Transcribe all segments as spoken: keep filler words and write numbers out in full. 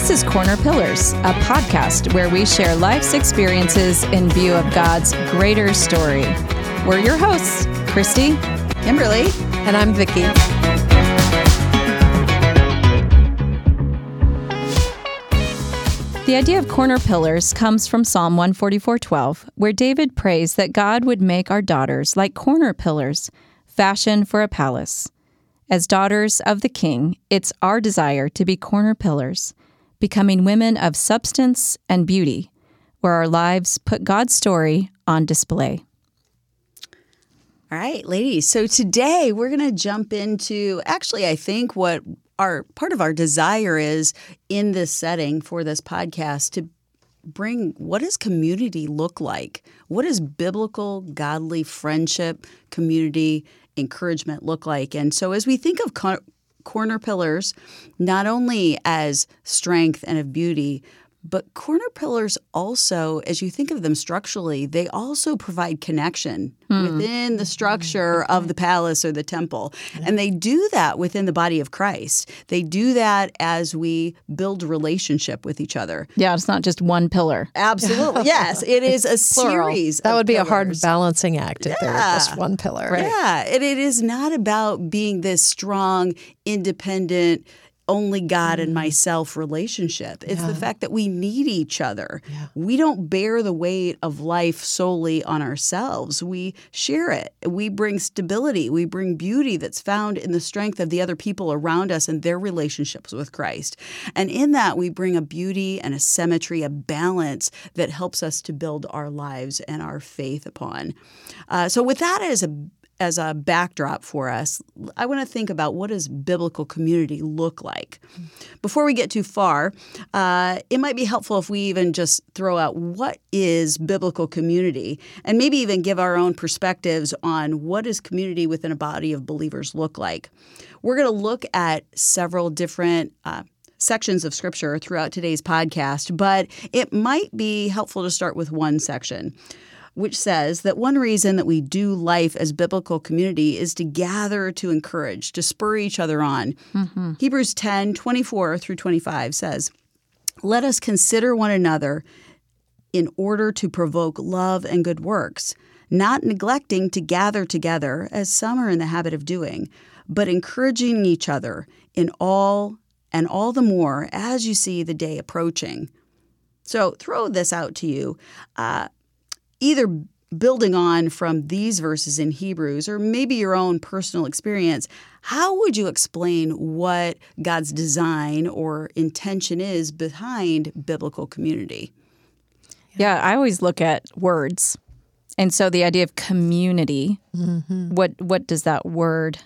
This is Corner Pillars, a podcast where we share life's experiences in view of God's greater story. We're your hosts, Christy, Kimberly, and I'm Vicki. The idea of corner pillars comes from Psalm one forty-four twelve, where David prays that God would make our daughters like corner pillars, fashioned for a palace. As daughters of the King, it's our desire to be corner pillars, becoming women of substance and beauty, where our lives put God's story on display. All right, ladies. So today we're going to jump into actually, I think what our part of our desire is in this setting for this podcast to bring what does community look like? What does biblical, godly friendship, community, encouragement look like? And so as we think of co- corner pillars, not only as strength and of beauty, but corner pillars also, as you think of them structurally, they also provide connection hmm. within the structure mm-hmm. of the palace or the temple. And they do that within the body of Christ. They do that as we build relationship with each other. Yeah, it's not just one pillar. Absolutely. Yes, it is a Plural. series That of would be pillars. a hard balancing act if yeah. there was just one pillar. Right. Yeah, and it is not about being this strong, independent, only God and myself relationship. It's yeah. the fact that we need each other. Yeah. We don't bear the weight of life solely on ourselves. We share it. We bring stability. We bring beauty that's found in the strength of the other people around us and their relationships with Christ. And in that, we bring a beauty and a symmetry, a balance that helps us to build our lives and our faith upon. Uh, so with that as a As a backdrop for us, I want to think about what does biblical community look like. Before we get too far, uh, it might be helpful if we even just throw out what is biblical community and maybe even give our own perspectives on what does community within a body of believers look like. We're going to look at several different uh, sections of Scripture throughout today's podcast, but it might be helpful to start with one section, which says that one reason that we do life as biblical community is to gather to encourage, to spur each other on. Mm-hmm. Hebrews ten twenty-four through twenty-five says, "Let us consider one another in order to provoke love and good works, not neglecting to gather together as some are in the habit of doing, but encouraging each other in all and all the more as you see the day approaching." So throw this out to you. Uh, Either building on from these verses in Hebrews or maybe your own personal experience, how would you explain what God's design or intention is behind biblical community? Yeah, I always look at words. And so the idea of community, mm-hmm. what what does that word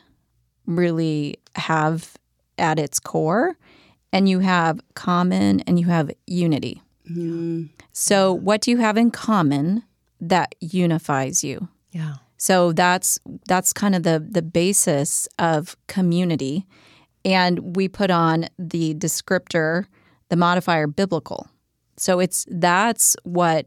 really have at its core? And you have common and you have unity. Mm. So what do you have in common that unifies you? Yeah. So that's that's kind of the the basis of community. And we put on the descriptor, the modifier biblical. So it's that's what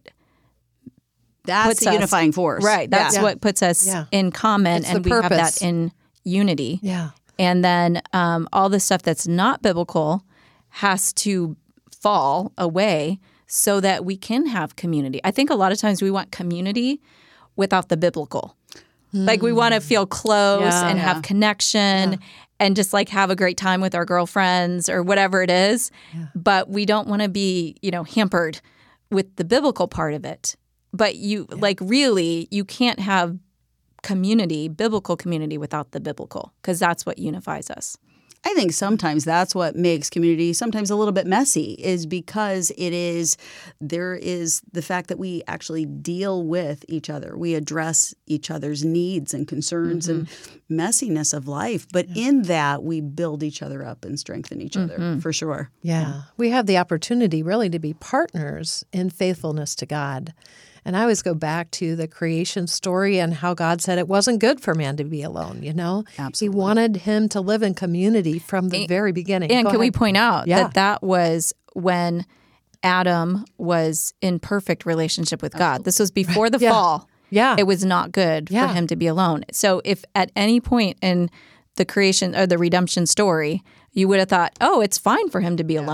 That's puts the us, unifying force. Right. That's yeah. what puts us yeah. in common, it's and we purpose. have that in unity. Yeah. And then um, all the stuff that's not biblical has to fall away so that we can have community. I think a lot of times we want community without the biblical. Mm. Like we want to feel close yeah, and yeah. have connection yeah. and just like have a great time with our girlfriends or whatever it is. Yeah. But we don't want to be, you know, hampered with the biblical part of it. But you yeah. like really, you can't have community, biblical community without the biblical, because that's what unifies us. I think sometimes that's what makes community sometimes a little bit messy, is because it is there is the fact that we actually deal with each other. We address each other's needs and concerns mm-hmm. and messiness of life. But yeah. in that, we build each other up and strengthen each mm-hmm. other, for sure. Yeah. yeah. We have the opportunity really to be partners in faithfulness to God. And I always go back to the creation story and how God said it wasn't good for man to be alone, you know? Absolutely. He wanted him to live in community from the and, very beginning. And go can ahead. we point out yeah. that that was when Adam was in perfect relationship with God. This was before the yeah. fall. Yeah. It was not good yeah. for him to be alone. So if at any point in the creation or the redemption story, you would have thought, oh, it's fine for him to be yes. alone.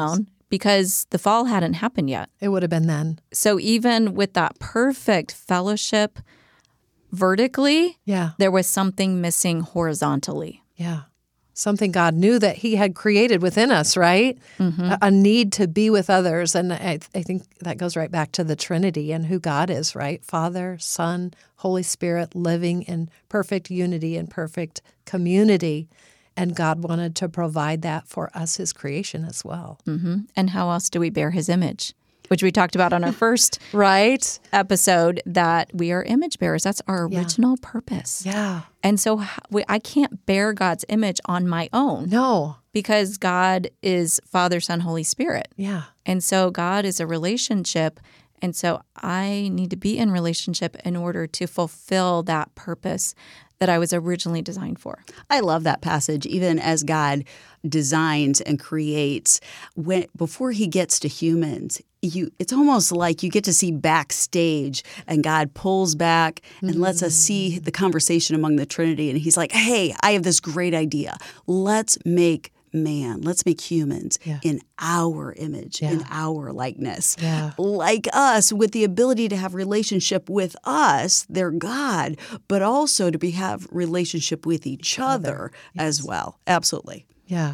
because the fall hadn't happened yet. It would have been then. So even with that perfect fellowship vertically, Yeah. there was something missing horizontally. Yeah. Something God knew that he had created within us, right? Mm-hmm. A, a need to be with others. And I, I think that goes right back to the Trinity and who God is, right? Father, Son, Holy Spirit, living in perfect unity and perfect community. And God wanted to provide that for us, his creation as well. Mm-hmm. And how else do we bear his image? Which we talked about on our first right episode, that we are image bearers. That's our original yeah. purpose. Yeah. And so we, I can't bear God's image on my own. No. Because God is Father, Son, Holy Spirit. Yeah. And so God is a relationship. And so I need to be in relationship in order to fulfill that purpose that I was originally designed for. I love that passage, even as God designs and creates. When before he gets to humans, you it's almost like you get to see backstage, and God pulls back and mm-hmm. lets us see the conversation among the Trinity. And he's like, hey, I have this great idea. Let's make man, let's make humans yeah. in our image, yeah. in our likeness. Yeah. Like us, with the ability to have relationship with us, their God, but also to be have relationship with each, each other, other. Yes. as well. Absolutely. Yeah.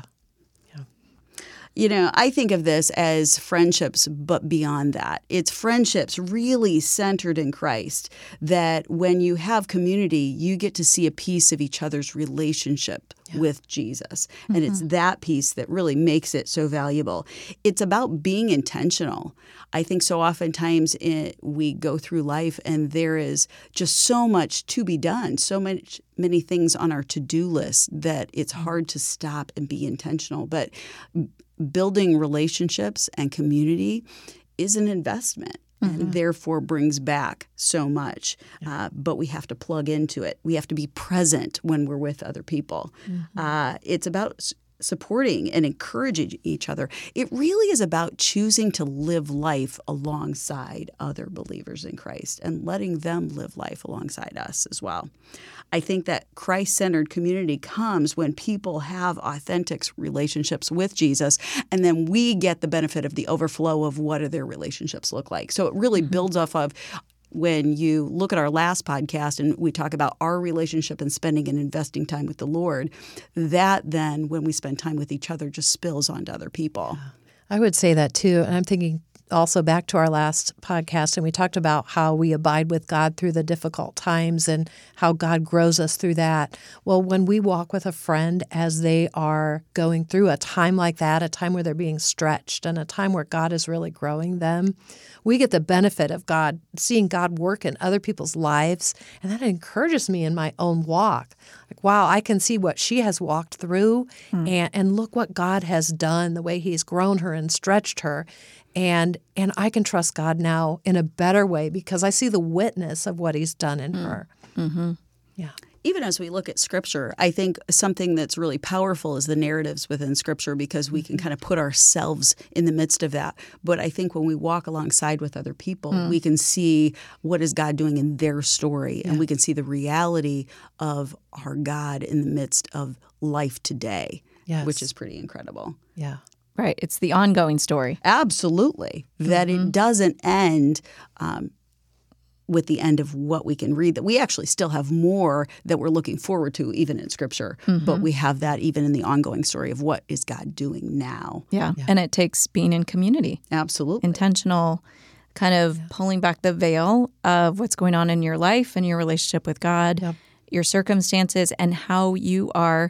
You know, I think of this as friendships, but beyond that. It's friendships really centered in Christ, that when you have community, you get to see a piece of each other's relationship yeah. with Jesus. Mm-hmm. And it's that piece that really makes it so valuable. It's about being intentional. I think so oftentimes it, we go through life and there is just so much to be done, so much many things on our to-do list that it's hard to stop and be intentional. But building relationships and community is an investment mm-hmm. and therefore brings back so much. Yeah. Uh, but we have to plug into it. We have to be present when we're with other people. Mm-hmm. Uh, it's about s- supporting and encouraging each other. It really is about choosing to live life alongside other believers in Christ and letting them live life alongside us as well. I think that Christ-centered community comes when people have authentic relationships with Jesus, and then we get the benefit of the overflow of what do their relationships look like. So it really mm-hmm. builds off of when you look at our last podcast and we talk about our relationship and spending and investing time with the Lord, that then when we spend time with each other just spills onto other people. I would say that too. And I'm thinking also back to our last podcast, and we talked about how we abide with God through the difficult times and how God grows us through that. Well, when we walk with a friend as they are going through a time like that, a time where they're being stretched and a time where God is really growing them, we get the benefit of God, seeing God work in other people's lives, and that encourages me in my own walk. Like, wow, I can see what she has walked through, hmm. and, and look what God has done, the way he's grown her and stretched her. And and I can trust God now in a better way because I see the witness of what he's done in mm. her. Mm-hmm. Yeah. Even as we look at Scripture, I think something that's really powerful is the narratives within Scripture because we can kind of put ourselves in the midst of that. But I think when we walk alongside with other people, mm. we can see what is God doing in their story, yeah. and we can see the reality of our God in the midst of life today, yes. which is pretty incredible. Yeah. Right. It's the ongoing story. Absolutely. Mm-hmm. That it doesn't end um, with the end of what we can read, that we actually still have more that we're looking forward to even in Scripture. Mm-hmm. But we have that even in the ongoing story of what is God doing now. Yeah. yeah. And it takes being in community. Absolutely. Intentional, kind of yeah. pulling back the veil of what's going on in your life and your relationship with God, yep. your circumstances, and how you are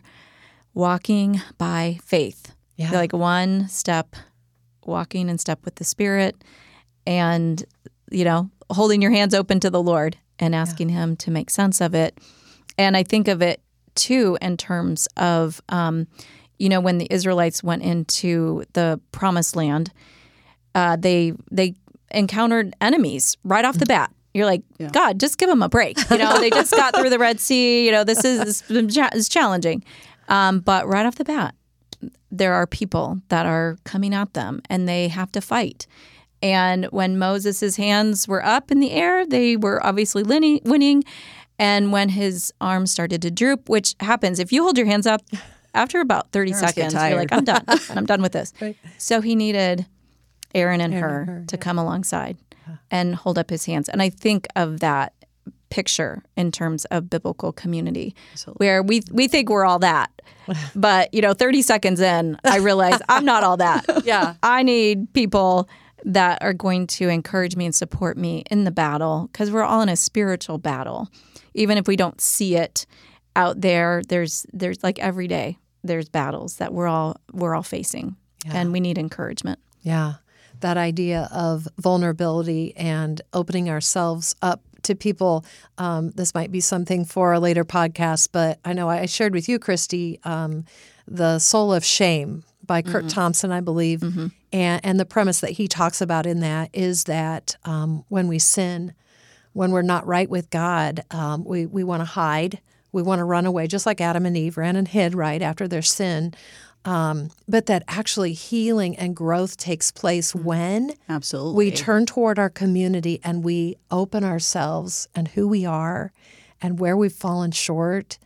walking by faith. Yeah. Like one step, walking in step with the Spirit and, you know, holding your hands open to the Lord and asking yeah. him to make sense of it. And I think of it, too, in terms of, um, you know, when the Israelites went into the Promised Land, uh, they they encountered enemies right off the bat. You're like, yeah. God, just give them a break. You know, they just got through the Red Sea. You know, this is, is challenging. Um, but right off the bat, there are people that are coming at them and they have to fight. And when Moses' hands were up in the air, they were obviously winning. And when his arms started to droop, which happens if you hold your hands up after about thirty seconds, you're like, I'm done. I'm done with this. Right. So he needed Aaron and Aaron her, and her, to yeah. come alongside and hold up his hands. And I think of that picture in terms of biblical community, Absolutely. where we we think we're all that. But, you know, thirty seconds in, I realize I'm not all that. Yeah. I need people that are going to encourage me and support me in the battle, because we're all in a spiritual battle. Even if we don't see it out there, there's there's like every day there's battles that we're all we're all facing, Yeah. and we need encouragement. Yeah. That idea of vulnerability and opening ourselves up to people. Um, this might be something for a later podcast, but I know I shared with you, Christy, um, The Soul of Shame by Kurt mm-hmm. Thompson, I believe. Mm-hmm. And, and the premise that he talks about in that is that um, when we sin, when we're not right with God, um, we, we want to hide. We want to run away, just like Adam and Eve ran and hid right after their sin. Um, but that actually healing and growth takes place when Absolutely. we turn toward our community and we open ourselves and who we are and where we've fallen short,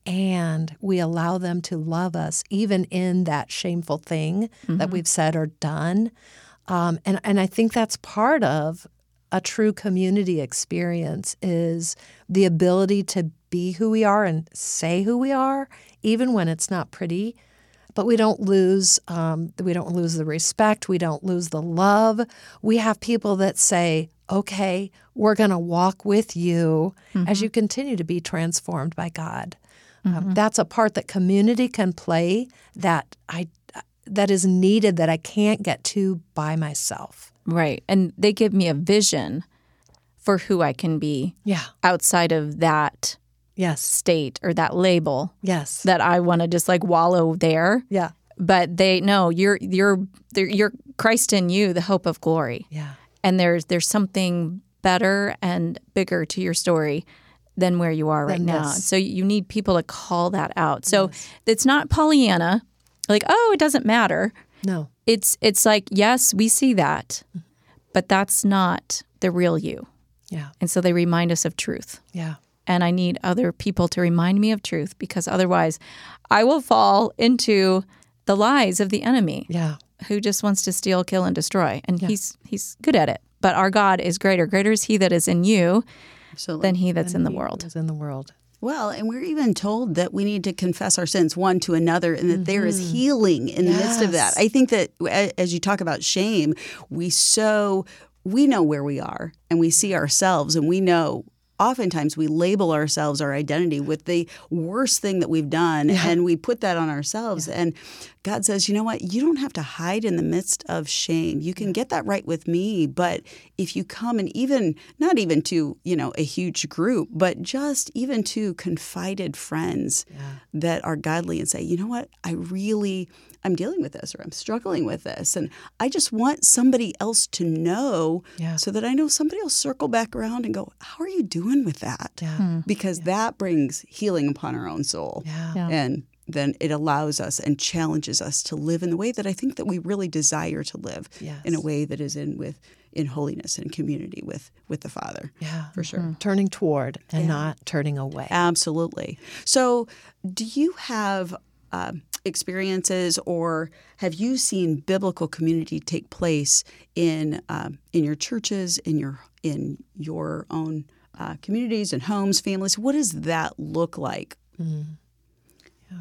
and we allow them to love us even in that shameful thing mm-hmm. that we've said or done. Um, and, and I think that's part of a true community experience, is the ability to be who we are and say who we are, even when it's not pretty. But we don't lose um, we don't lose the respect. We don't lose the love. We have people that say, okay, we're going to walk with you mm-hmm. as you continue to be transformed by God. Mm-hmm. Um, that's a part that community can play that I that is needed, that I can't get to by myself. Right. And they give me a vision for who I can be yeah. outside of that yes. state or that label. Yes. That I want to just like wallow there. Yeah. But they no, you're you're you're Christ in you, the hope of glory. Yeah. And there's there's something better and bigger to your story than where you are right than now. this. So you need people to call that out. So yes. it's not Pollyanna, like, oh, it doesn't matter. No. It's it's like, yes, we see that, but that's not the real you. Yeah. And so they remind us of truth. Yeah. And I need other people to remind me of truth, because otherwise I will fall into the lies of the enemy. Yeah. Who just wants to steal, kill, and destroy. And yeah. he's he's good at it. But our God is greater. Greater is he that is in you Absolutely. than he that's than in the he world. Is in the world. Well, and we're even told that we need to confess our sins one to another, and that mm-hmm. there is healing in yes. the midst of that. I think that as you talk about shame, we so we know where we are, and we see ourselves, and we know oftentimes we label ourselves, our identity, with the worst thing that we've done, yeah. and we put that on ourselves. Yeah. And God says, you know what? You don't have to hide in the midst of shame. You can get that right with me. But if you come, and even, not even to, you know, a huge group, but just even to confided friends yeah. that are godly, and say, you know what? I really, I'm dealing with this, or I'm struggling with this. And I just want somebody else to know yeah. so that I know somebody will circle back around and go, how are you doing with that? Yeah. Hmm. Because yeah. that brings healing upon our own soul. Yeah. Yeah. And then it allows us and challenges us to live in the way that I think that we really desire to live, yes. in a way that is in with in holiness and community with with the Father. Yeah, for sure. Mm-hmm. Turning toward and yeah. not turning away. Absolutely. So, do you have um, experiences, or have you seen biblical community take place in um, in your churches, in your in your own uh, communities and homes, families? What does that look like? Mm. Yeah,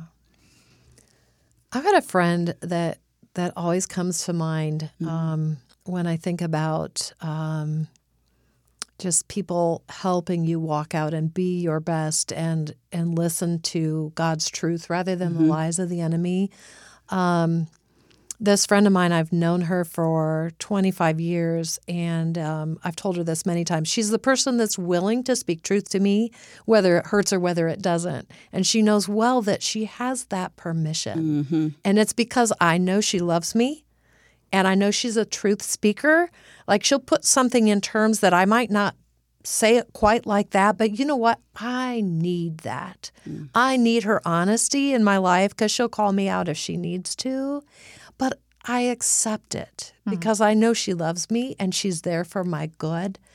I've got a friend that that always comes to mind mm. um, when I think about um, just people helping you walk out and be your best, and and listen to God's truth rather than mm-hmm. the lies of the enemy. Um, this friend of mine, I've known her for twenty-five years, and um, I've told her this many times. She's the person that's willing to speak truth to me, whether it hurts or whether it doesn't. And she knows well that she has that permission. Mm-hmm. And it's because I know she loves me, and I know she's a truth speaker. Like, she'll put something in terms that I might not say it quite like that, but you know what? I need that. Mm. I need her honesty in my life, because she'll call me out if she needs to. But I accept it because mm. I know she loves me and she's there for my good.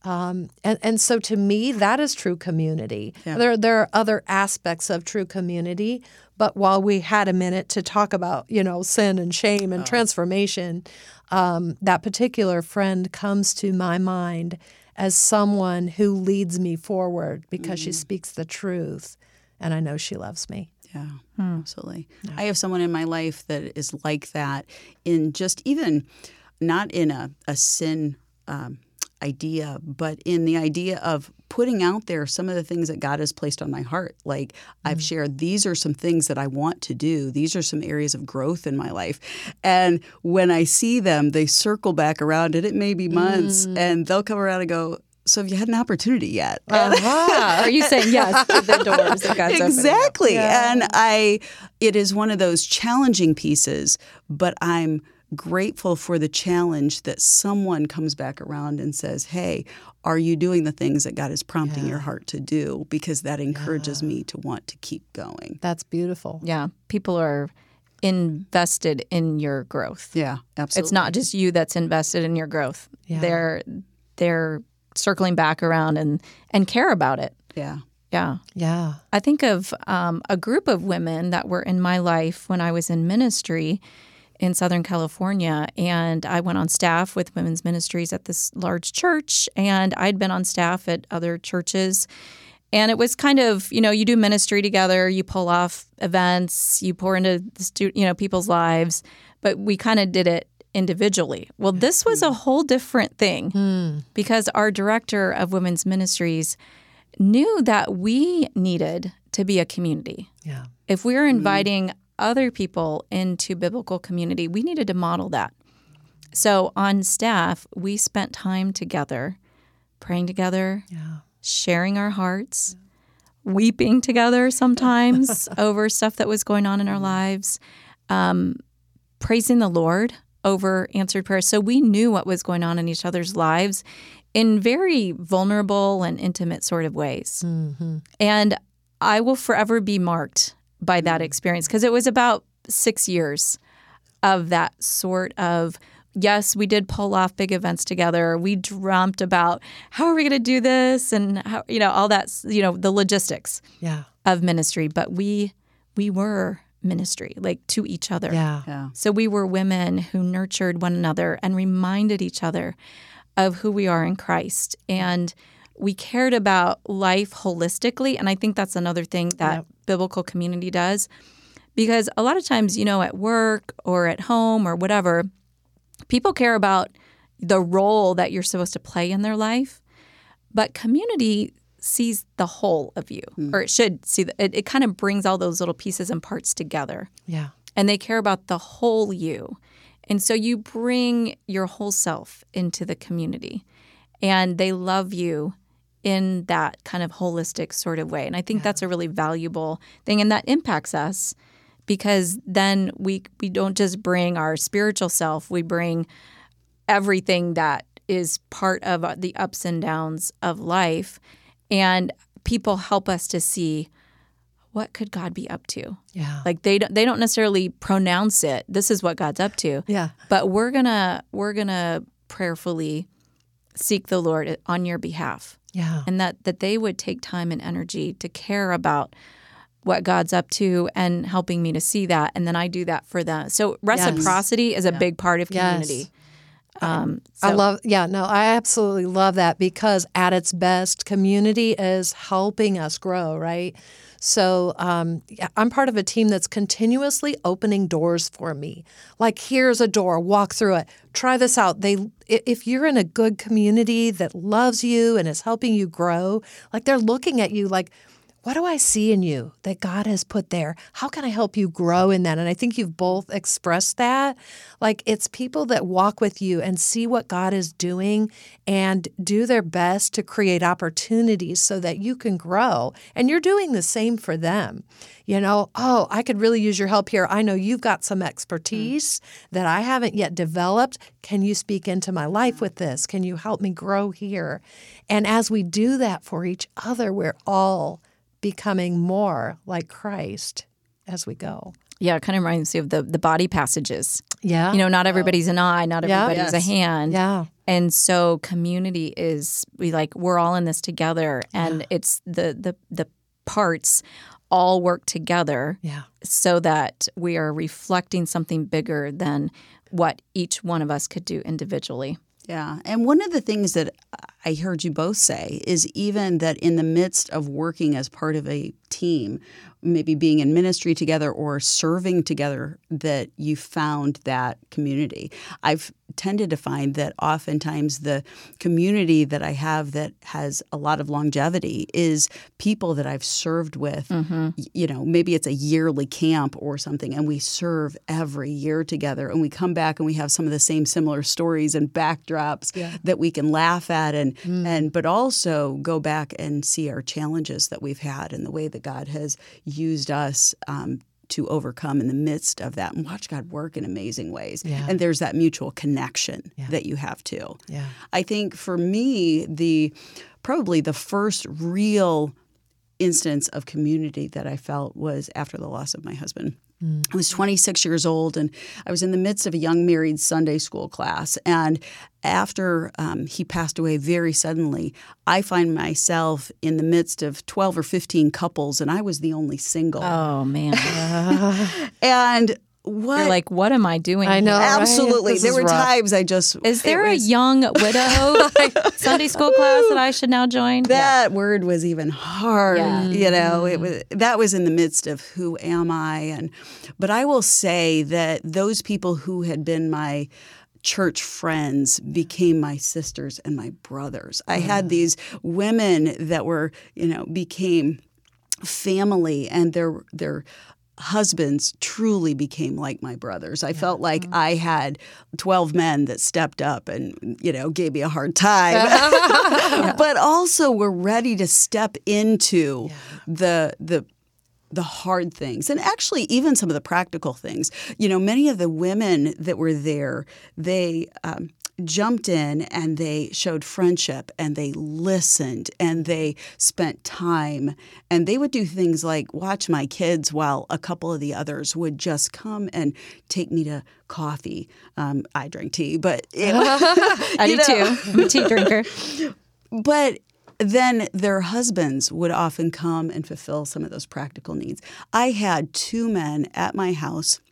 Um, and, and so to me, that is true community. Yeah. There, there are other aspects of true community, but while we had a minute to talk about, you know, sin and shame and oh. transformation, um, that particular friend comes to my mind as someone who leads me forward because mm. she speaks the truth, and I know she loves me. Yeah, hmm. absolutely. Yeah. I have someone in my life that is like that in just even not in a, a sin um, idea, but in the idea of putting out there some of the things that God has placed on my heart. Like mm-hmm. I've shared, these are some things that I want to do. These are some areas of growth in my life. And when I see them, they circle back around and it may be months mm. and they'll come around and go, so have you had an opportunity yet? Uh-huh. Are you saying yes to the doors that God's exactly. Yeah. And I, it is one of those challenging pieces, but I'm grateful for the challenge that someone comes back around and says, hey, are you doing the things that God is prompting yeah. your heart to do? Because that encourages yeah. me to want to keep going. That's beautiful. Yeah. People are invested in your growth. Yeah, absolutely. It's not just you that's invested in your growth. Yeah. They're they're circling back around and, and care about it. Yeah. Yeah. Yeah. I think of um, a group of women that were in my life when I was in ministry in Southern California, and I went on staff with women's ministries at this large church, and I'd been on staff at other churches. And it was kind of, you know, you do ministry together, you pull off events, you pour into the stu- you know, people's lives, but we kind of did it individually. Well, this was a whole different thing mm. because our director of women's ministries knew that we needed to be a community. Yeah. If we were inviting mm. other people into biblical community, we needed to model that. So on staff, we spent time together, praying together, yeah. sharing our hearts, yeah. weeping together sometimes over stuff that was going on in our lives, um, praising the Lord over answered prayers. So we knew what was going on in each other's lives in very vulnerable and intimate sort of ways. Mm-hmm. And I will forever be marked by that experience because it was about six years of that sort of, yes, we did pull off big events together. We dreamt about how are we going to do this and how, you know, all that, you know, the logistics yeah. of ministry. But we we were ministry, like to each other. Yeah. yeah. So we were women who nurtured one another and reminded each other of who we are in Christ. And we cared about life holistically. And I think that's another thing that yep. biblical community does. Because a lot of times, you know, at work or at home or whatever, people care about the role that you're supposed to play in their life. But community sees the whole of you, mm. or it should see, the, it, it kind of brings all those little pieces and parts together. Yeah. And they care about the whole you. And so you bring your whole self into the community. And they love you in that kind of holistic sort of way. And I think yeah. that's a really valuable thing. And that impacts us because then we we don't just bring our spiritual self, we bring everything that is part of the ups and downs of life. And people help us to see what could God be up to. Yeah. Like they don't they don't necessarily pronounce it. This is what God's up to. Yeah. But we're gonna we're gonna prayerfully seek the Lord on your behalf. Yeah. And that, that they would take time and energy to care about what God's up to and helping me to see that. And then I do that for them. So reciprocity yes. is a yeah. big part of community. Yes. Um, so. I love, yeah, no, I absolutely love that because at its best, community is helping us grow, right? So um, yeah, I'm part of a team that's continuously opening doors for me. Like, here's a door, walk through it, try this out. They, if you're in a good community that loves you and is helping you grow, like they're looking at you like, what do I see in you that God has put there? How can I help you grow in that? And I think you've both expressed that. Like, it's people that walk with you and see what God is doing and do their best to create opportunities so that you can grow. And you're doing the same for them. You know, oh, I could really use your help here. I know you've got some expertise mm. that I haven't yet developed. Can you speak into my life with this? Can you help me grow here? And as we do that for each other, we're all becoming more like Christ as we go. Yeah, it kind of reminds me of the, the body passages. Yeah. You know, not everybody's an eye, not yeah. everybody's yes. a hand. Yeah. And so community is we like we're all in this together, and yeah. it's the the the parts all work together yeah. so that we are reflecting something bigger than what each one of us could do individually. Yeah. And one of the things that I heard you both say is even that in the midst of working as part of a team, maybe being in ministry together or serving together, that you found that community. I've tended to find that oftentimes the community that I have that has a lot of longevity is people that I've served with. Mm-hmm. You know, maybe it's a yearly camp or something, and we serve every year together, and we come back and we have some of the same similar stories and backdrops yeah. that we can laugh at, and mm. and but also go back and see our challenges that we've had and the way that God has used us um, to overcome in the midst of that, and watch God work in amazing ways. Yeah. And there's that mutual connection yeah. that you have too. Yeah. I think for me, the probably the first real instance of community that I felt was after the loss of my husband. Mm. I was twenty-six years old, and I was in the midst of a young married Sunday school class. And after um, he passed away very suddenly, I find myself in the midst of twelve or fifteen couples, and I was the only single. Oh, man. And what? You're like, what am I doing? I know. here? Absolutely. Right? There were rough. times I just. Is there was, a young widow Sunday school class that I should now join? That yeah. word was even hard. Yeah. You know, it was that was in the midst of who am I, and but I will say that those people who had been my church friends became my sisters and my brothers. I had these women that were, you know, became family, and their their husbands truly became like my brothers. I yeah. felt like mm-hmm. I had twelve men that stepped up and, you know, gave me a hard time, yeah. but also were ready to step into yeah. the the the hard things, and actually even some of the practical things. You know, many of the women that were there, they um, jumped in and they showed friendship, and they listened, and they spent time, and they would do things like watch my kids while a couple of the others would just come and take me to coffee. Um, I drink tea, but it, I do know. too. I'm a tea drinker. But then their husbands would often come and fulfill some of those practical needs. I had two men at my house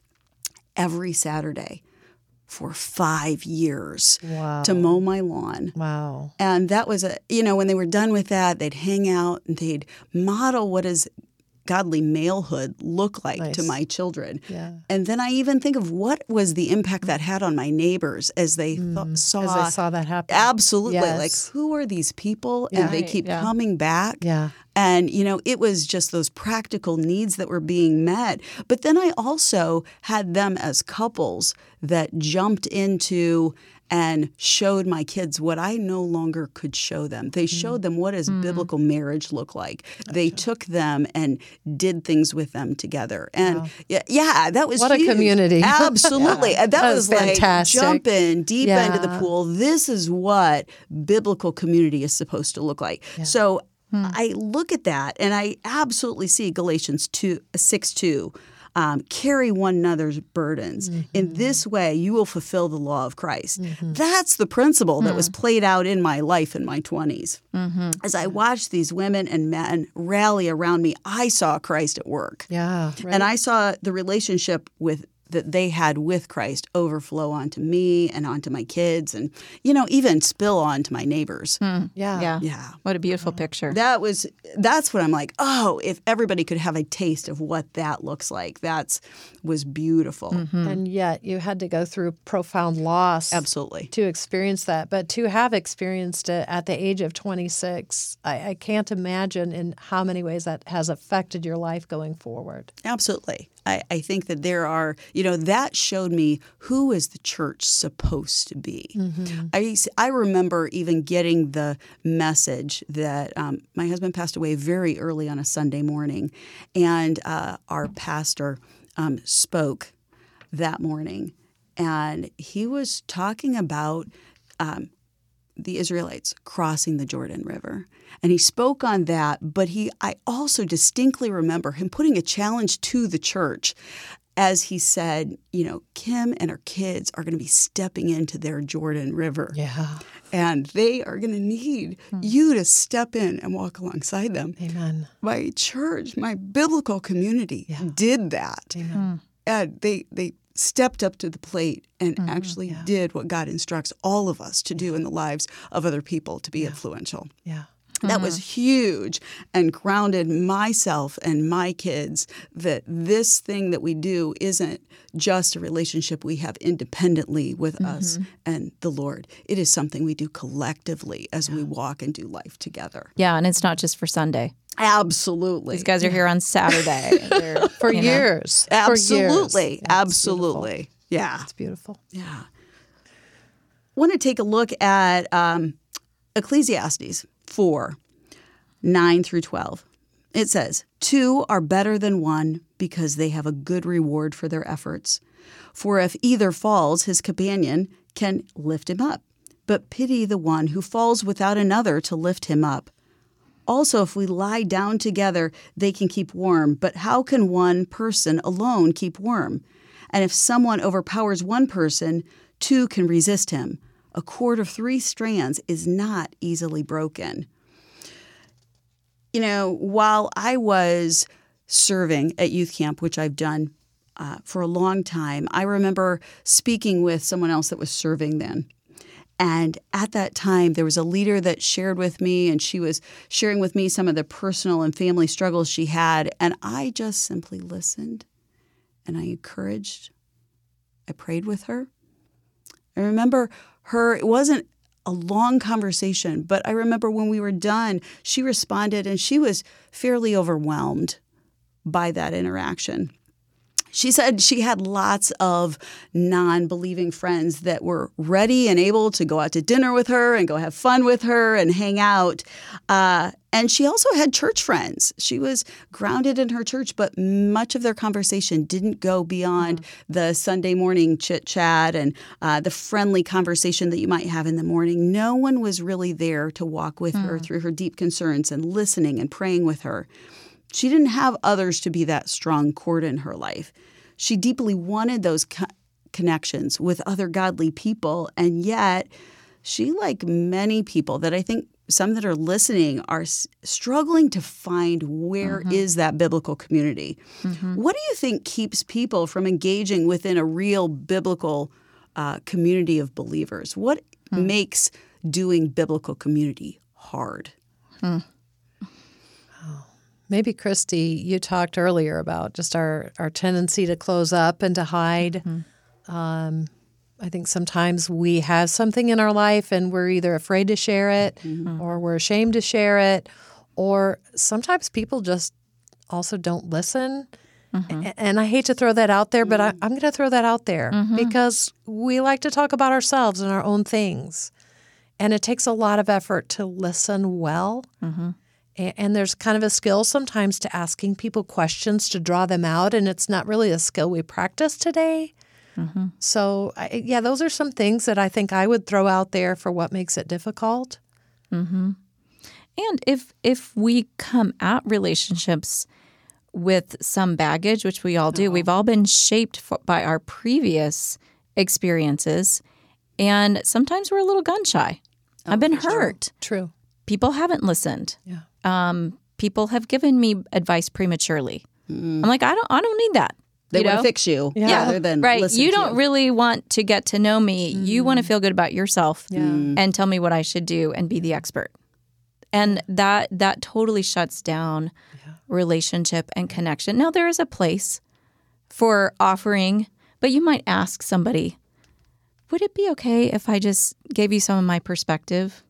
every Saturday for five years wow. to mow my lawn. Wow. And that was, a you know, when they were done with that, they'd hang out and they'd model what is godly malehood look like nice. to my children. Yeah. And then I even think of what was the impact that had on my neighbors as they mm. th- saw as they saw that happen. Absolutely. Yes. Like, who are these people? Yeah. And they Right. keep yeah. coming back. Yeah. And, you know, it was just those practical needs that were being met. But then I also had them as couples that jumped into and showed my kids what I no longer could show them. They showed them what does mm. biblical marriage look like. Gotcha. They took them and did things with them together. And wow. yeah, yeah, that was What huge. a community. Absolutely. yeah. And that, that was, was like fantastic. jumping deep yeah. into the pool. This is what biblical community is supposed to look like. Yeah. So hmm. I look at that and I absolutely see Galatians two, six two. Um, carry one another's burdens. Mm-hmm. In this way, you will fulfill the law of Christ. Mm-hmm. That's the principle that mm-hmm. was played out in my life in my twenties. Mm-hmm. As I watched these women and men rally around me, I saw Christ at work. Yeah, right. And I saw the relationship with that they had with Christ overflow onto me and onto my kids and, you know, even spill onto my neighbors. Hmm. Yeah. yeah. Yeah. What a beautiful picture. That was, that's what I'm like, oh, if everybody could have a taste of what that looks like, that's was beautiful. Mm-hmm. And yet you had to go through profound loss. Absolutely. To experience that. But to have experienced it at the age of twenty-six, I, I can't imagine in how many ways that has affected your life going forward. Absolutely. I, I think that there are, you know, that showed me who is the church supposed to be. Mm-hmm. I, I remember even getting the message that um, my husband passed away very early on a Sunday morning, and uh, our pastor um, spoke that morning, and he was talking about um, the Israelites crossing the Jordan River. And he spoke on that, but he I also distinctly remember him putting a challenge to the church as he said, you know, Kim and her kids are going to be stepping into their Jordan River. Yeah. And they are going to need hmm. you to step in and walk alongside them. Amen. My church, my biblical community yeah. did that. Amen. Hmm. And they, they stepped up to the plate and mm-hmm. actually yeah. did what God instructs all of us to do in the lives of other people to be yeah. influential. Yeah. That Mm-hmm. was huge and grounded myself and my kids that this thing that we do isn't just a relationship we have independently with mm-hmm. us and the Lord. It is something we do collectively as yeah. we walk and do life together. Yeah, and it's not just for Sunday. Absolutely. These guys are here on Saturday. for years. Absolutely. For years. Absolutely. Yeah. It's beautiful. Yeah. I want to take a look at um, Ecclesiastes four, nine through twelve. It says, two are better than one because they have a good reward for their efforts. For if either falls, his companion can lift him up. But pity the one who falls without another to lift him up. Also, if we lie down together, they can keep warm. But how can one person alone keep warm? And if someone overpowers one person, two can resist him. A cord of three strands is not easily broken. You know, while I was serving at youth camp, which I've done uh, for a long time, I remember speaking with someone else that was serving then. And at that time, there was a leader that shared with me, and she was sharing with me some of the personal and family struggles she had. And I just simply listened, and I encouraged. I prayed with her. I remember her, it wasn't a long conversation, but I remember when we were done, she responded, and she was fairly overwhelmed by that interaction. She said she had lots of non-believing friends that were ready and able to go out to dinner with her and go have fun with her and hang out. Uh, and she also had church friends. She was grounded in her church, but much of their conversation didn't go beyond mm-hmm. the Sunday morning chit-chat and uh, the friendly conversation that you might have in the morning. No one was really there to walk with mm-hmm. her through her deep concerns and listening and praying with her. She didn't have others to be that strong cord in her life. She deeply wanted those co- connections with other godly people, and yet she, like many people that I think some that are listening, are s- struggling to find where mm-hmm. is that biblical community. Mm-hmm. What do you think keeps people from engaging within a real biblical uh, community of believers? What mm. makes doing biblical community hard? Hmm. Maybe, Christy, you talked earlier about just our, our tendency to close up and to hide. Mm-hmm. Um, I think sometimes we have something in our life and we're either afraid to share it mm-hmm. or we're ashamed to share it, or sometimes people just also don't listen. Mm-hmm. A- and I hate to throw that out there, but I, I'm going to throw that out there mm-hmm. because we like to talk about ourselves and our own things. And it takes a lot of effort to listen well. Mm-hmm. And there's kind of a skill sometimes to asking people questions to draw them out, and it's not really a skill we practice today. Mm-hmm. So, I, yeah, those are some things that I think I would throw out there for what makes it difficult. Mm-hmm. And if if we come at relationships with some baggage, which we all do, oh. we've all been shaped for, by our previous experiences, and sometimes we're a little gun shy. Oh, I've been hurt. True. True. People haven't listened. Yeah. Um, people have given me advice prematurely. Mm. I'm like, I don't, I don't need that. They you want know? to fix you, yeah. rather than right. listen You to don't you. really want to get to know me. Mm. You want to feel good about yourself, yeah. and tell me what I should do and be the expert. And that that totally shuts down yeah. relationship and connection. Now there is a place for offering, but you might ask somebody, "Would it be okay if I just gave you some of my perspective?"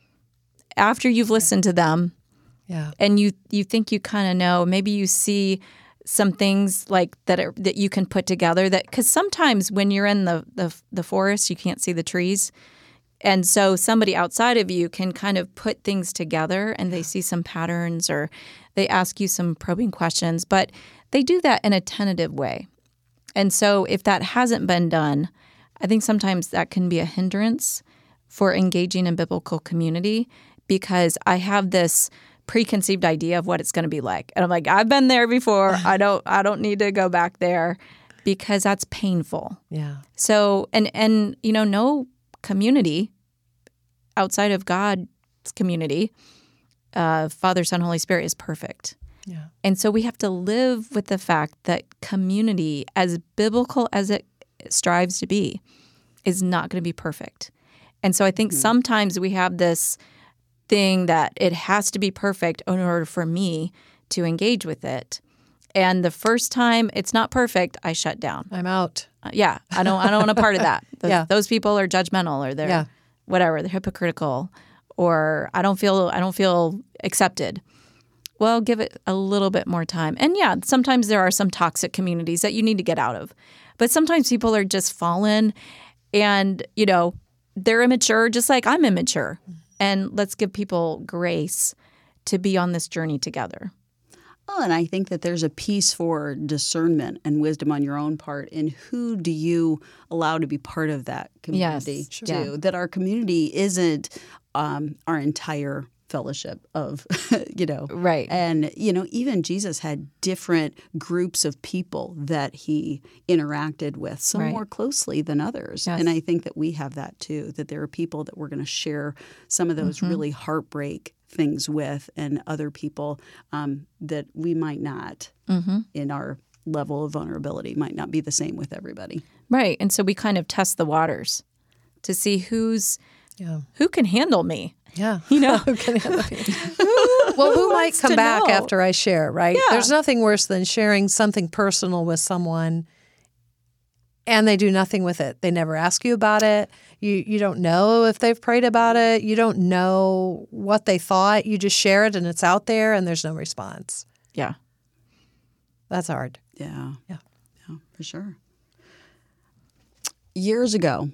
After you've listened to them, yeah, and you you think you kind of know, maybe you see some things like that are, that you can put together. That because sometimes when you're in the, the the forest, you can't see the trees, and so somebody outside of you can kind of put things together, and they see some patterns, or they ask you some probing questions, but they do that in a tentative way. And so if that hasn't been done, I think sometimes that can be a hindrance for engaging in biblical community. Because I have this preconceived idea of what it's going to be like. And I'm like, I've been there before. I don't I don't need to go back there. because that's painful. Yeah. So, and, and you know, no community outside of God's community, uh, Father, Son, Holy Spirit, is perfect. Yeah. And so we have to live with the fact that community, as biblical as it strives to be, is not going to be perfect. And so I think mm-hmm. sometimes we have this thing that it has to be perfect in order for me to engage with it. And the first time it's not perfect, I shut down. I'm out. Uh, yeah, I don't. I don't want a part of that. Those, yeah. those people are judgmental, or they're yeah. whatever. They're hypocritical, or I don't feel. I don't feel accepted. Well, give it a little bit more time. And yeah, sometimes there are some toxic communities that you need to get out of. But sometimes people are just fallen, and you know they're immature, just like I'm immature. And let's give people grace to be on this journey together. Oh, and I think that there's a piece for discernment and wisdom on your own part in who do you allow to be part of that community yes, too. yeah. That our community isn't um, our entire fellowship of, you know. Right. And, you know, even Jesus had different groups of people that he interacted with, some right. more closely than others. Yes. And I think that we have that too, that there are people that we're going to share some of those mm-hmm. really heartbreak things with, and other people um, that we might not, mm-hmm. in our level of vulnerability, might not be the same with everybody. Right. And so we kind of test the waters to see who's yeah. who can handle me. Yeah. You know, who can handle me? Well, who might come back know? after I share, right? Yeah. There's nothing worse than sharing something personal with someone and they do nothing with it. They never ask you about it. You you don't know if they've prayed about it. You don't know what they thought. You just share it and it's out there and there's no response. Yeah. That's hard. Yeah. Yeah. Yeah, for sure. Years ago,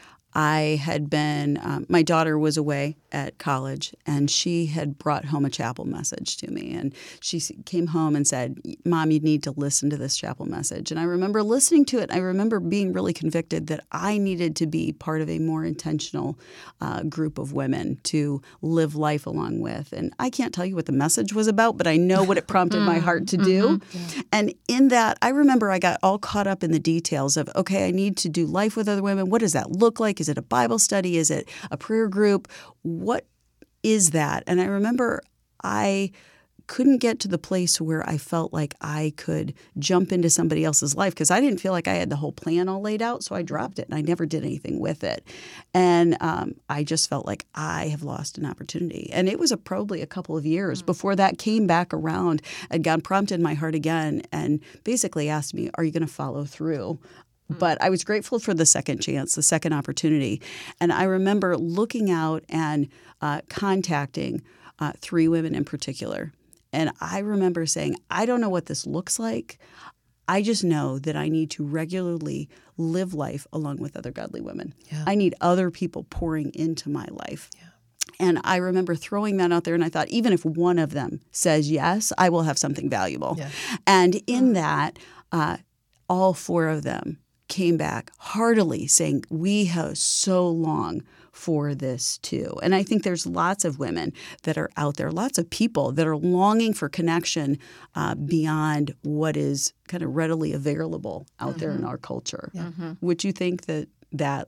I had been, um, my daughter was away at college, and she had brought home a chapel message to me. And she came home and said, Mom, you need to listen to this chapel message. And I remember listening to it. I remember being really convicted that I needed to be part of a more intentional uh, group of women to live life along with. And I can't tell you what the message was about, but I know what it prompted my heart to do. Mm-hmm. Yeah. And in that, I remember I got all caught up in the details of, okay, I need to do life with other women. What does that look like? Is it a Bible study? Is it a prayer group? What is that? And I remember I couldn't get to the place where I felt like I could jump into somebody else's life because I didn't feel like I had the whole plan all laid out. So I dropped it and I never did anything with it. And um, I just felt like I have lost an opportunity. And it was a, probably a couple of years mm-hmm. before that came back around, and God prompted my heart again and basically asked me, are you going to follow through? But I was grateful for the second chance, the second opportunity. And I remember looking out and uh, contacting uh, three women in particular. And I remember saying, I don't know what this looks like. I just know that I need to regularly live life along with other godly women. Yeah. I need other people pouring into my life. Yeah. And I remember throwing that out there, and I thought, even if one of them says yes, I will have something valuable. Yeah. And in that, uh, all four of them came back heartily saying, we have so long for this too. And I think there's lots of women that are out there, lots of people that are longing for connection uh, beyond what is kind of readily available out mm-hmm. there in our culture. Yeah. Mm-hmm. Would you think that that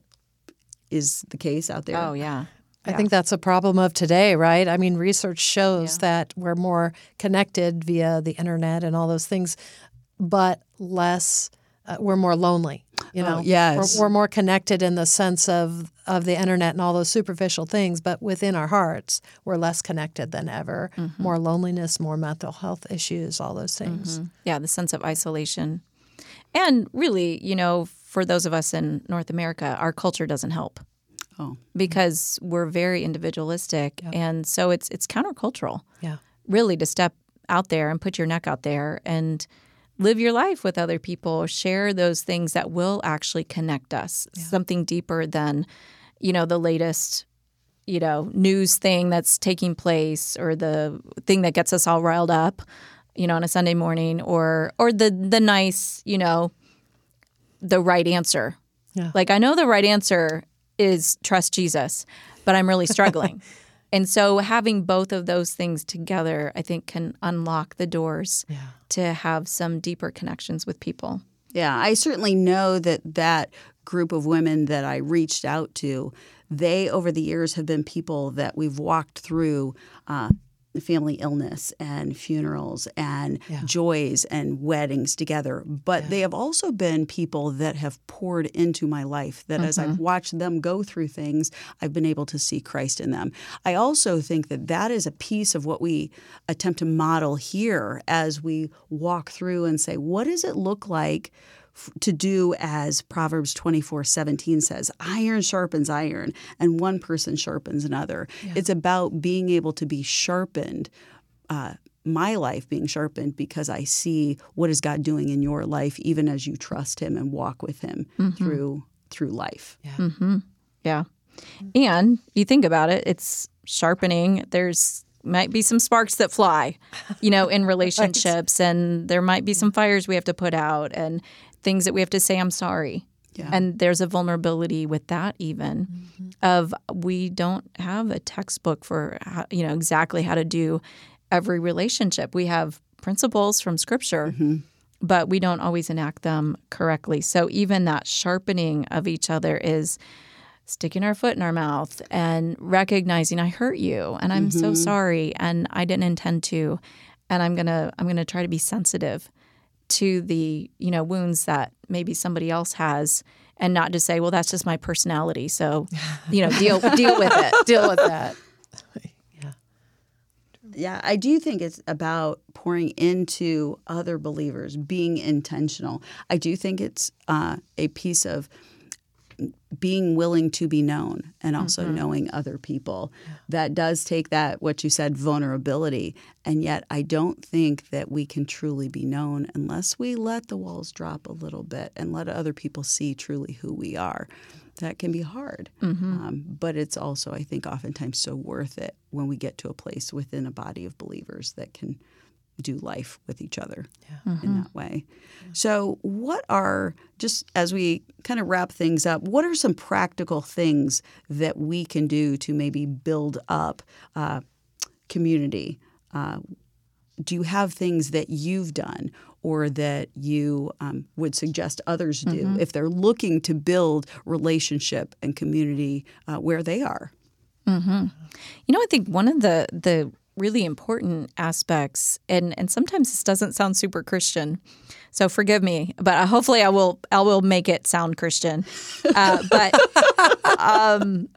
is the case out there? Oh, yeah. I yeah. think that's a problem of today, right? I mean, research shows yeah. that we're more connected via the internet and all those things, but less Uh, we're more lonely, you know. Oh, yes. We're, we're more connected in the sense of, of the internet and all those superficial things, but within our hearts, we're less connected than ever. Mm-hmm. More loneliness, more mental health issues, all those things. Mm-hmm. Yeah, the sense of isolation. And really, you know, for those of us in North America, our culture doesn't help. Oh. Because we're very individualistic, yep. and so it's it's countercultural. Yeah. Really, to step out there and put your neck out there and live your life with other people, share those things that will actually connect us, yeah. something deeper than, you know, the latest, you know, news thing that's taking place or the thing that gets us all riled up, you know, on a Sunday morning, or or the the nice, you know, the right answer. Yeah. Like, I know the right answer is trust Jesus, but I'm really struggling. And so having both of those things together, I think, can unlock the doors yeah. to have some deeper connections with people. Yeah, I certainly know that that group of women that I reached out to, they over the years have been people that we've walked through uh, family illness and funerals and Yeah. joys and weddings together. But Yeah. they have also been people that have poured into my life, that as I've watched them go through things, I've been able to see Christ in them. I also think that that is a piece of what we attempt to model here as we walk through and say, what does it look like to do as Proverbs twenty-four seventeen says, iron sharpens iron and one person sharpens another. Yeah. It's about being able to be sharpened, uh, my life being sharpened because I see what is God doing in your life even as you trust him and walk with him mm-hmm. through through life. Yeah. Mm-hmm. Yeah. And you think about it, it's sharpening. There's might be some sparks that fly, you know, in relationships, right. And there might be some fires we have to put out and things that we have to say, I'm sorry. Yeah. And there's a vulnerability with that even mm-hmm. of we don't have a textbook for, how, you know, exactly how to do every relationship. We have principles from Scripture, mm-hmm. but we don't always enact them correctly. So even that sharpening of each other is sticking our foot in our mouth and recognizing I hurt you and I'm mm-hmm. so sorry and I didn't intend to, and I'm gonna I'm gonna try to be sensitive to the, you know, wounds that maybe somebody else has, and not just say, well, that's just my personality. So, you know, deal deal with it. Deal with that. Yeah. Yeah, I do think it's about pouring into other believers, being intentional. I do think it's uh, a piece of being willing to be known and also mm-hmm. knowing other people. Yeah. That does take that, what you said, vulnerability. And yet I don't think that we can truly be known unless we let the walls drop a little bit and let other people see truly who we are. That can be hard. Mm-hmm. Um, but it's also, I think, oftentimes so worth it when we get to a place within a body of believers that can do life with each other yeah. mm-hmm. in that way. Yeah. So what are, just as we kind of wrap things up, what are some practical things that we can do to maybe build up uh, community? Uh, do you have things that you've done or that you um, would suggest others do mm-hmm. if they're looking to build relationship and community uh, where they are? Mm-hmm. You know, I think one of the the really important aspects, and, and sometimes this doesn't sound super Christian, so forgive me, but hopefully I will I will make it sound Christian. Uh, but um,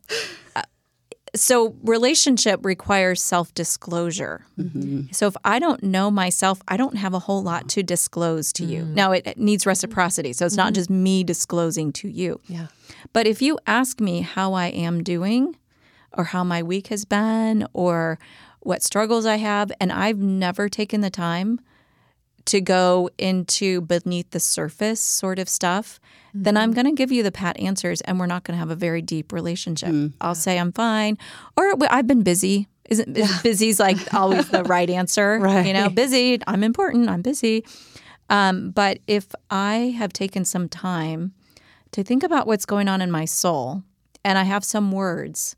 so relationship requires self-disclosure. Mm-hmm. So if I don't know myself, I don't have a whole lot to disclose to mm-hmm. you. Now it, it needs reciprocity, so it's mm-hmm. not just me disclosing to you. Yeah. But if you ask me how I am doing, or how my week has been, or what struggles I have, and I've never taken the time to go into beneath the surface sort of stuff, mm-hmm. then I'm going to give you the pat answers, and we're not going to have a very deep relationship. Mm-hmm. I'll say I'm fine, or I've been busy. Isn't is busy's like always the right answer? Right. You know, busy. I'm important. I'm busy. Um, but if I have taken some time to think about what's going on in my soul, and I have some words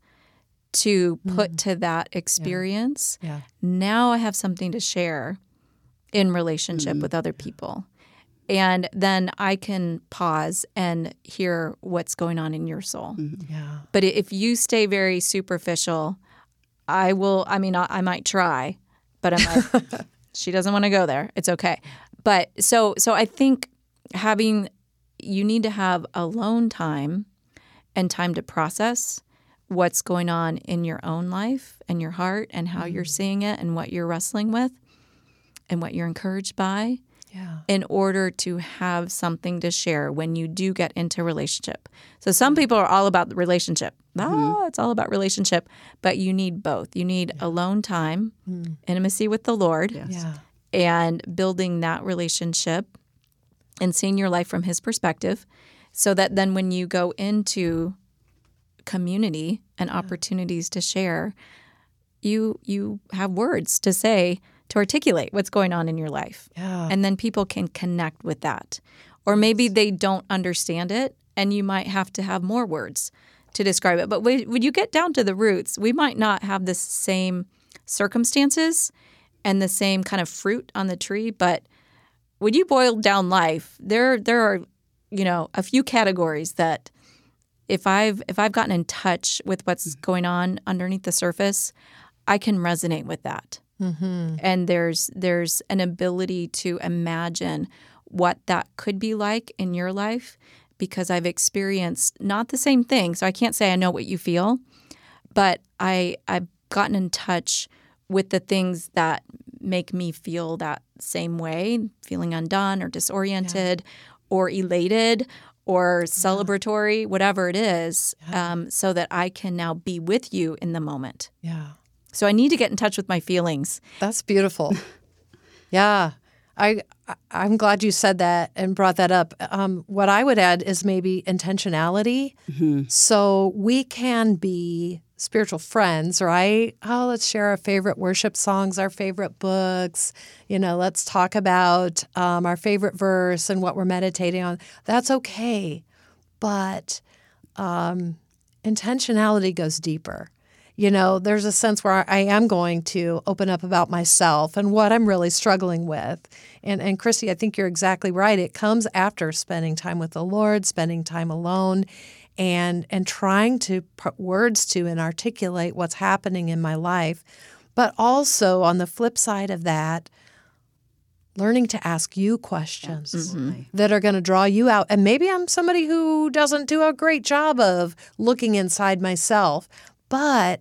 to put mm. to that experience, yeah. Yeah. now I have something to share in relationship mm. with other people. And then I can pause and hear what's going on in your soul. Mm. Yeah. But if you stay very superficial, I will, I mean, I, I might try, but I'm like, she doesn't want to go there. It's okay. But so, so I think having, you need to have alone time and time to process what's going on in your own life and your heart and how mm. you're seeing it and what you're wrestling with and what you're encouraged by yeah. in order to have something to share when you do get into a relationship. So some people are all about the relationship. Mm-hmm. Oh, it's all about relationship. But you need both. You need yeah. alone time, mm. intimacy with the Lord, yes. yeah. and building that relationship and seeing your life from His perspective so that then when you go into community and yeah. opportunities to share, you you have words to say, to articulate what's going on in your life. Yeah. And then people can connect with that. Or maybe they don't understand it, and you might have to have more words to describe it. But when you get down to the roots, we might not have the same circumstances and the same kind of fruit on the tree, but when you boil down life, there there are, you know, a few categories that if I've if I've gotten in touch with what's going on underneath the surface, I can resonate with that. Mm-hmm. And there's there's an ability to imagine what that could be like in your life because I've experienced not the same thing. So I can't say I know what you feel, but I I've gotten in touch with the things that make me feel that same way, feeling undone or disoriented yeah. or elated or celebratory, yeah. whatever it is, yeah. um, so that I can now be with you in the moment. Yeah. So I need to get in touch with my feelings. That's beautiful. yeah. I, I'm glad you said that and brought that up. Um, what I would add is maybe intentionality. Mm-hmm. So we can be spiritual friends, right? Oh, let's share our favorite worship songs, our favorite books. You know, let's talk about um, our favorite verse and what we're meditating on. That's okay. But um, intentionality goes deeper. You know, there's a sense where I am going to open up about myself and what I'm really struggling with. And, and Chrissy, I think you're exactly right. It comes after spending time with the Lord, spending time alone, and and trying to put words to and articulate what's happening in my life. But also, on the flip side of that, learning to ask you questions Absolutely. that are going to draw you out. And maybe I'm somebody who doesn't do a great job of looking inside myself, but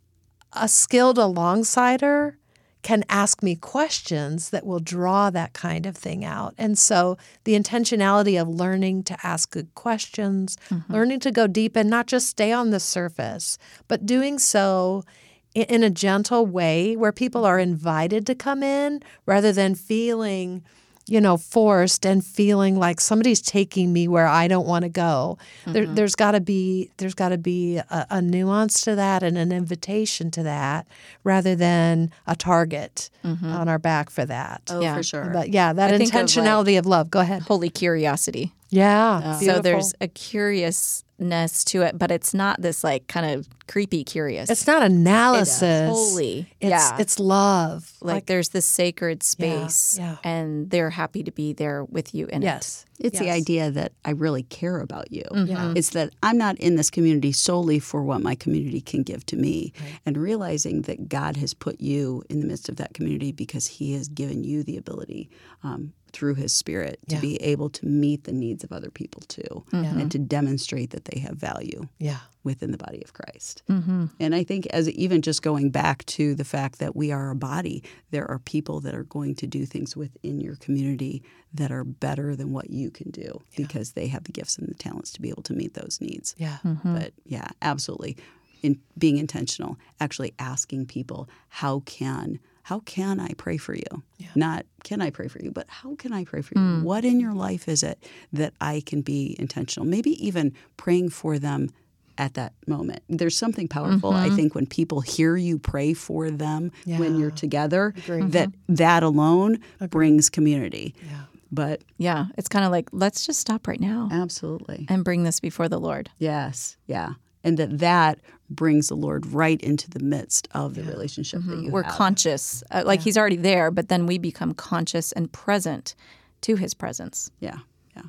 a skilled alongsider can ask me questions that will draw that kind of thing out. And so the intentionality of learning to ask good questions, mm-hmm. learning to go deep and not just stay on the surface, but doing so in, in a gentle way where people are invited to come in rather than feeling, you know, forced and feeling like somebody's taking me where I don't want to go. Mm-hmm. There, there's got to be there's got to be a, a nuance to that and an invitation to that, rather than a target mm-hmm. on our back for that. Oh, yeah. for sure. But yeah, that I intentionality of, like, of love. Go ahead. Holy curiosity. Yeah. Oh. So there's a curiousness to it, but it's not this like kind of creepy curious. It's not analysis. It holy. It's, yeah. It's love. Like, like there's this sacred space yeah, yeah. and they're happy to be there with you in yes. it. It's yes. the idea that I really care about you. Mm-hmm. Yeah. It's that I'm not in this community solely for what my community can give to me, right. and realizing that God has put you in the midst of that community because He has given you the ability um, through His Spirit to yeah. be able to meet the needs of other people too, mm-hmm. and to demonstrate that they have value yeah. within the body of Christ. Mm-hmm. And I think as even just going back to the fact that we are a body, there are people that are going to do things within your community that are better than what you can do yeah. because they have the gifts and the talents to be able to meet those needs. Yeah. Mm-hmm. But yeah, absolutely. In being intentional, actually asking people, how can how can I pray for you? Yeah. Not can I pray for you, but how can I pray for you? Mm. What in your life is it that I can be intentional? Maybe even praying for them at that moment. There's something powerful, mm-hmm. I think, when people hear you pray for them yeah. when you're together, Agree. that that alone Agree. brings community. Yeah. But yeah, it's kind of like, let's just stop right now. Absolutely. And bring this before the Lord. Yes. Yeah. And that that brings the Lord right into the midst of the yeah. relationship mm-hmm. that you We're have. conscious. Uh, like yeah. He's already there, but then we become conscious and present to His presence. Yeah.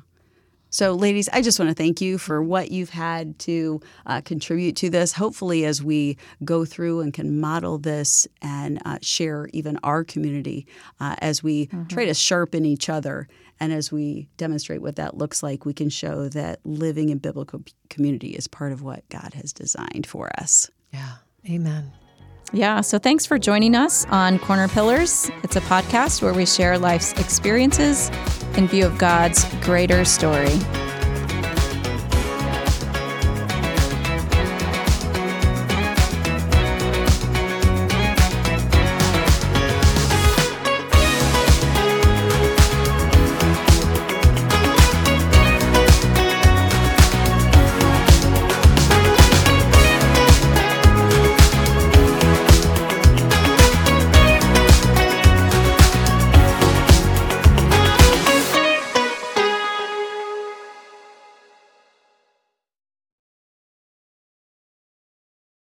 So, ladies, I just want to thank you for what you've had to uh, contribute to this. Hopefully, as we go through and can model this and uh, share even our community, uh, as we mm-hmm. try to sharpen each other, and as we demonstrate what that looks like, we can show that living in biblical community is part of what God has designed for us. Yeah. Amen. Yeah, so thanks for joining us on Corner Pillars. It's a podcast where we share life's experiences in view of God's greater story.